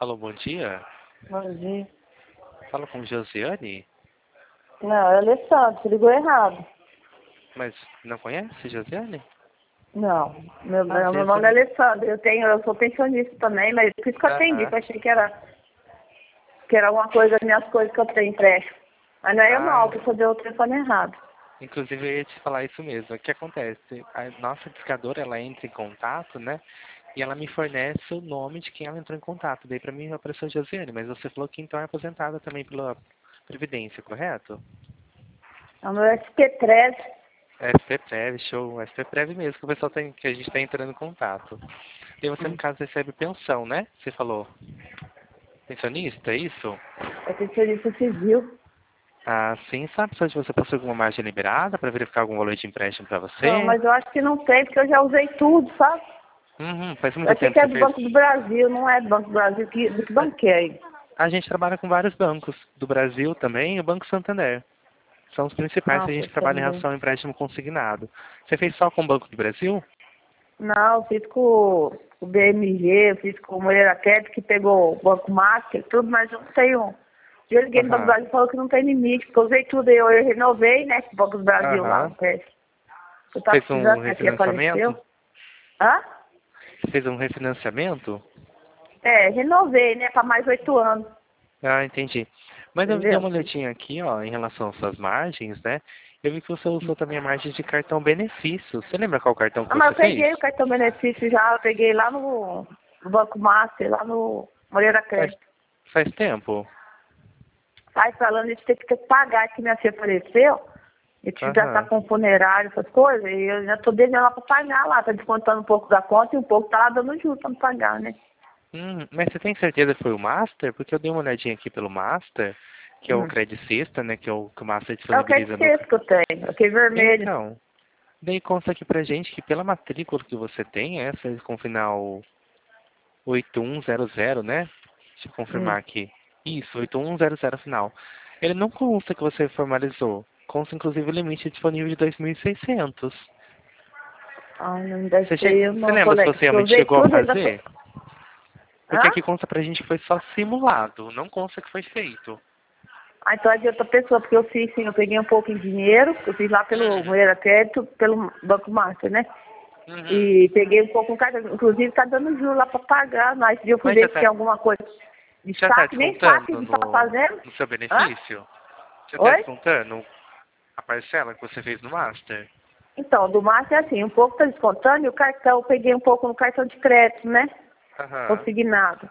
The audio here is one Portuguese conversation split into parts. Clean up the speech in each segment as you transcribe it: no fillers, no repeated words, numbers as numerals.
Alô, bom dia. Bom dia. Fala com Josiane, Não, é Alessandro, você ligou errado. mas não conhece Josiane? Não, meu Às vezes nome é Alessandro, eu sou pensionista também, mas por isso que eu atendi, Aham. que eu achei que era alguma coisa, minhas coisas que eu tenho empréstimo. Mas não é eu não, que eu dei o telefone errado. Inclusive eu ia te falar isso mesmo. O que acontece? A nossa discadora, ela entra em contato, né? E ela me fornece o nome de quem ela entrou em contato. Daí pra mim apareceu Josiane, mas você falou que então é aposentada também pela Previdência, correto? É o meu SP13. SP-Prev, show. SP-Prev mesmo, que o pessoal tem, que a gente está entrando em contato. E você, no caso, recebe pensão, né? Você falou. Pensionista, é isso? É pensionista civil. Ah, sim. Sabe se você possui alguma margem liberada para verificar algum valor de empréstimo para Não, você? mas eu acho que não tem, porque eu já usei tudo, sabe? Faz Eu muito achei tempo que que era você do fez. Banco do Brasil, não é do Banco do Brasil. Do que banco que é aí? A gente trabalha com vários bancos do Brasil também e o Banco Santander. São os principais Ah, que a gente foi trabalha em também. relação ao empréstimo consignado. Você fez só com o Banco do Brasil? Não, eu fiz com o BMG, eu fiz com o Moreira Crédito, que pegou o Banco Master, tudo, mas eu não tenho. Eu liguei no Banco do Aham. Brasil e falou que não tem limite, porque eu usei tudo, eu renovei, né, com o Banco do Brasil lá, Aham. o teste. Eu tava Fez um precisando, minha filha refinanciamento? faleceu. Hã? Fez um refinanciamento? É, renovei, né, para mais 8 anos, Ah, entendi. Mas eu dei entendeu? uma olhadinha aqui, ó, em relação às suas margens, né? Eu vi que você usou também a margem de cartão benefício. Você lembra qual cartão que Ah, mas você eu fez? peguei o cartão benefício já, eu peguei lá no Banco Master, lá no Moreira Faz, Crédito. faz tempo? Aí falando isso, tem que ter que pagar, que minha filha faleceu. Eu tive que gastar Aham. com funerário, essas coisas, e eu já tô devendo lá pra pagar lá, tá descontando um pouco da conta e um pouco tá lá dando juros pra me pagar, né? Mas você tem certeza que foi o Master? Porque eu dei uma olhadinha aqui pelo Master, que é o Hum. Credicista, né? Que é o que o Master É o que é de disponibiliza no... sexto que eu tenho, aquele vermelho. Então, daí consta aqui pra gente que pela matrícula que você tem, essa com final 8100, né? Deixa eu Hum. confirmar aqui. Isso, 8100 final. Ele não consta que você formalizou. Consta inclusive o limite disponível de 2.600. Ai, não deve Você, ser eu você não, lembra se colega, você porque eu realmente usei chegou a tudo, ainda tô... fazer? Porque Hã? aqui consta pra gente que foi só simulado, não consta que foi feito. Ah, então é de outra pessoa, porque eu fiz sim, eu peguei um pouco em dinheiro, eu fiz lá pelo Moreira Crédito, pelo Banco Master, né? Uhum. E peguei um pouco no cartão, inclusive tá dando juros lá pra pagar, mas eu fui Mas ver se tinha alguma coisa de já tá saque, nem saque descontando não tá fazendo. no seu Hã? benefício? Já tá Oi? descontando a parcela que você fez no Master? Então, do Márcio é assim, um pouco tá descontando e o cartão, eu peguei um pouco no cartão de crédito, né? Aham, Consignado.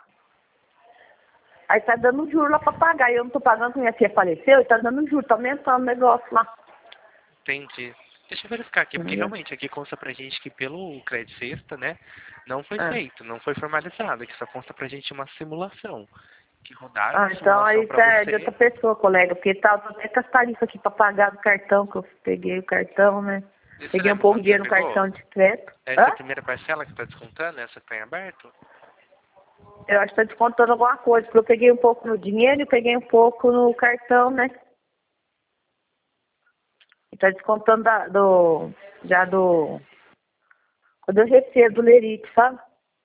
Aí tá dando juros lá pra pagar. E eu não tô pagando, porque minha filha faleceu e tá dando juros, tá aumentando o negócio lá. entendi. Deixa eu verificar aqui, porque Entendeu? realmente aqui consta pra gente que pelo Credit Sexta, né, não foi Ah, feito, não foi formalizado, aqui só consta pra gente uma simulação. Que rodaram ah, uma então simulação aí pra tá de outra você. pessoa, colega, porque tá até com as tarifas aqui pra pagar do cartão, que eu peguei o cartão, né? E você Peguei um lembra pouco de quando você dinheiro no pegou? cartão de crédito. Essa é Hã? a primeira parcela que tá descontando, essa que tá em aberto? Eu acho que tá descontando alguma coisa, porque eu peguei um pouco no dinheiro e peguei um pouco no cartão, né? E tá descontando quando eu recebo do Lerite, sabe?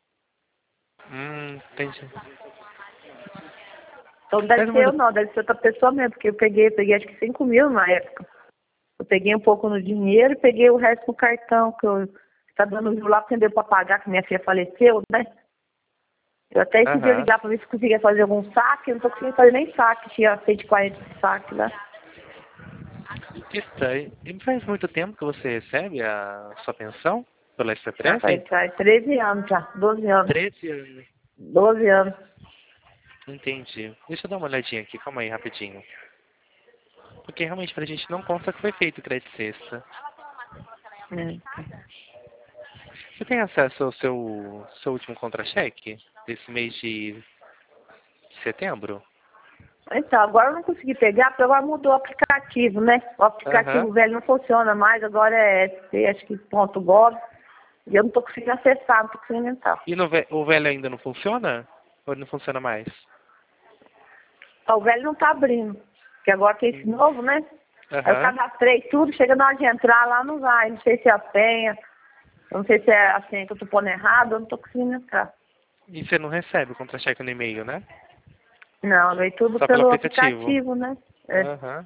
Entendi. Então não deve Mas, ser eu mano, não, deve ser outra pessoa mesmo, porque eu peguei acho que 5 mil na época. Eu peguei um pouco no dinheiro e peguei o resto no cartão, que eu tá dando juro lá, porque não deu pra pagar, que minha filha faleceu, né? Eu até esse dia aham. ligar pra ver se conseguia fazer algum saque, eu não tô conseguindo fazer nem saque, tinha 140 de saque lá. Que estranho. E faz muito tempo que você recebe a sua pensão pela Ah, SPPREV? faz 13 anos já, 12 anos. 13 anos. 12 anos. Entendi. Deixa eu dar uma olhadinha aqui, calma aí, rapidinho. Porque realmente pra gente não consta que foi feito o crédito sexta. Hum. Você tem acesso ao seu último contra-cheque desse mês de setembro? Então, agora eu não consegui pegar, porque agora mudou o aplicativo, né? O Aham. aplicativo velho não funciona mais, agora é SP, acho que ponto .gov, e eu não tô conseguindo acessar, não tô conseguindo entrar. E o velho ainda não funciona? Ou ele não funciona mais? Ó, o velho não tá abrindo, porque agora tem esse Hum. novo, né? Aí eu Aham. cadastrei tudo, chega na hora de entrar lá, não vai, não sei se é a senha, eu não sei se é a senha que eu tô pondo errado, eu não tô conseguindo entrar. E você não recebe o contra-cheque no e-mail, né? Não, veio tudo Só pelo pelo aplicativo. aplicativo, né? É. Aham.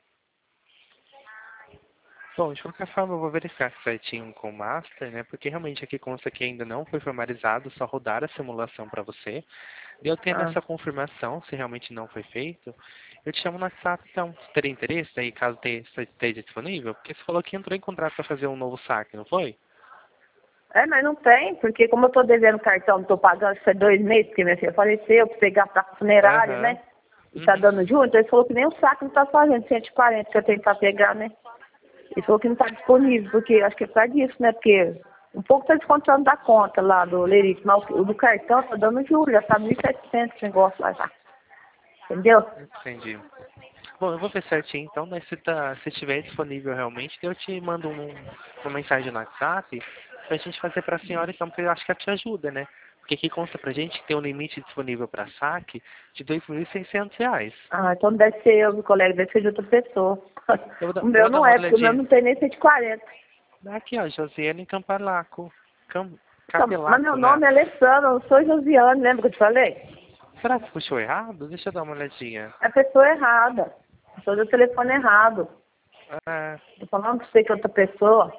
Bom, de qualquer forma, eu vou verificar certinho com o Master, né? Porque realmente aqui consta que ainda não foi formalizado, só rodaram a simulação para você. E eu tendo Ah. essa confirmação, se realmente não foi feito, eu te chamo no WhatsApp, então. Você teria interesse aí, caso esteja disponível? Porque você falou que entrou em contrato para fazer um novo saque, não foi? É, mas não tem, porque como eu tô devendo cartão, não tô pagando, isso é 2 meses, porque minha filha faleceu, precisei gastar com funerária, Aham. né? E tá Uhum. dando juros, então ele falou que nem o saco não tá fazendo, 140 que eu tenho pra pegar, né? Ele falou que não tá disponível, porque acho que é por causa disso, né? Porque um pouco tá descontando da conta lá do Lerite, mas o do cartão tá dando juros, já tá 1.700 esse negócio lá já. Entendeu? Entendi. Bom, eu vou ver certinho então, mas se estiver disponível realmente, eu te mando uma mensagem no WhatsApp pra gente fazer pra senhora então, porque eu acho que ela te ajuda, né? Porque aqui consta pra gente que tem um limite disponível pra saque de R$ 2.600. Ah, então deve ser eu, meu colega, deve ser de outra pessoa. O Eu meu vou dar não uma é, porque o meu olhadinha. não tem nem 140. Aqui, ó, Josiane Campalaco. Então, mas meu Capelaco, né? nome é Alessandra, eu não sou Josiane, lembra que eu te falei? Será que puxou errado? Deixa eu dar uma olhadinha. É a pessoa errada. A pessoa deu o telefone errado. Ah, Tô falando pra você que é outra pessoa.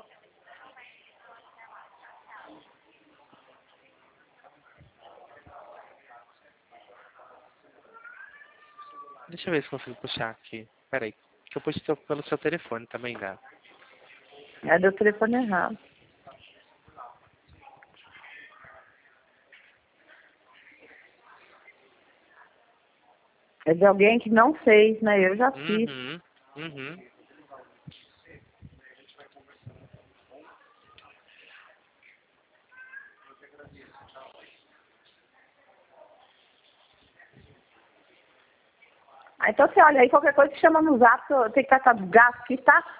deixa eu ver se consigo puxar aqui. Pera aí, que eu puxo pelo seu telefone também dá. É, deu o telefone errado. É de alguém que não fez, né? Eu já fiz. Uhum, uhum. Ah, então você olha aí, qualquer coisa que chama no zap, eu tenho que tratar do gasto aqui, tá?